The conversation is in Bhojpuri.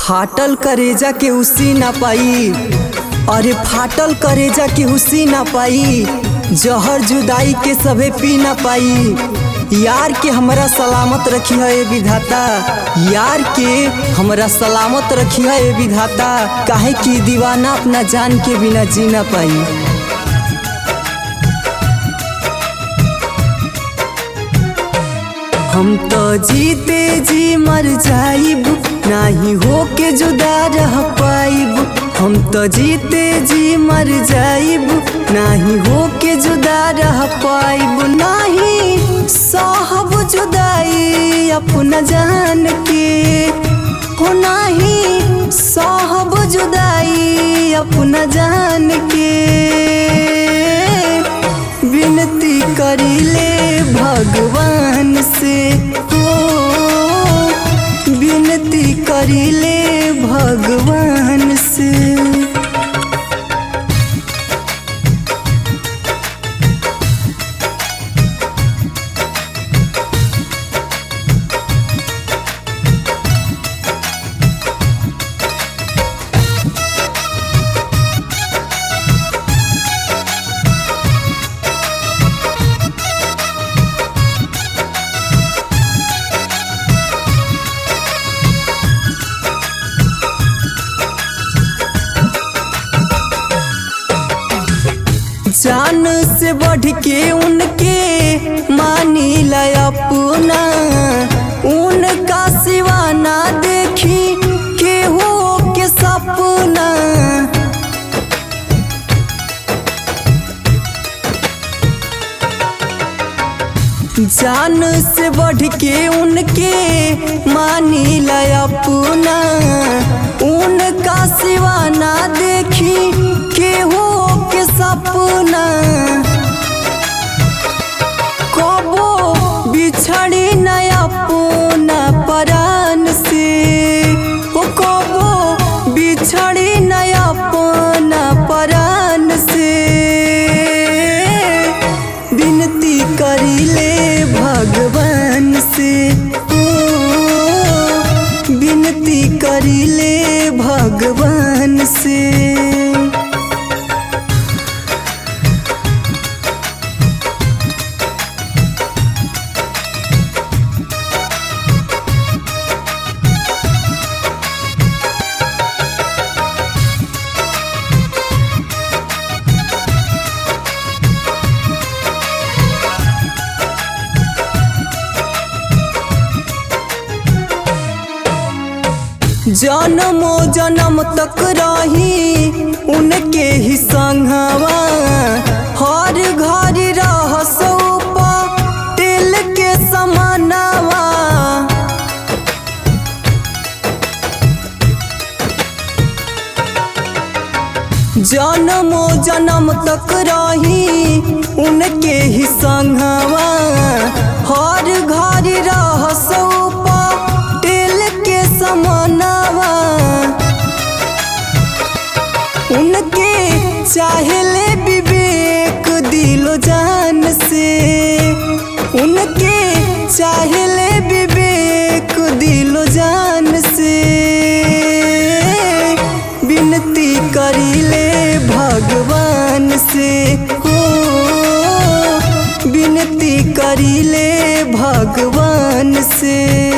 फाटल करेजा के उसी ना पाई, अरे फाटल करेजा के उसी ना पाई, जहर जुदाई के सभे पी ना पाई। यार के हमरा सलामत रखी है ए विधाता, यार के हमरा सलामत रखी है ए विधाता, काहे कि दीवाना अपना जान के बिना जी ना पाई। हम तो जीते जी मर जाइब, नाही हो के जुदा रह पाइब। हम तो जीते जी मर जाइब, नाही हो के जुदा रह पाइब। नाही साहब जुदाई अपना जान के, हो नाही साहब जुदाई अपना जान के। विनती करीले भगवान से, हो विनती करीले भगवान से। जान से बढ़ के उनके मानी ला अपना, उनका सिवा ना देखी केहू के सपना। जान से बढ़ के उनके मानी ला अपना, उनका सिवा ना देखी केहू के सपना। कबो बिछड़ी न अपना परान से, ओ कबो बिछड़ी न अपना परान से। विनती करीले भगवान से, ओ विनती करीले भगवान से। जन्मो जन्म तक रही उनके ही संगवा, हर घर रहसो तेल के समानवा। जन्मो जन्म तक रही उनके ही संगवा, हर घर रहसो तेल के समानवा। उनके चाहेले विवेक दिलो जान से, उनके चाहेले विवेक दिलो जान से। विनती करीले भगवान से, हो विनती करीले भगवान से।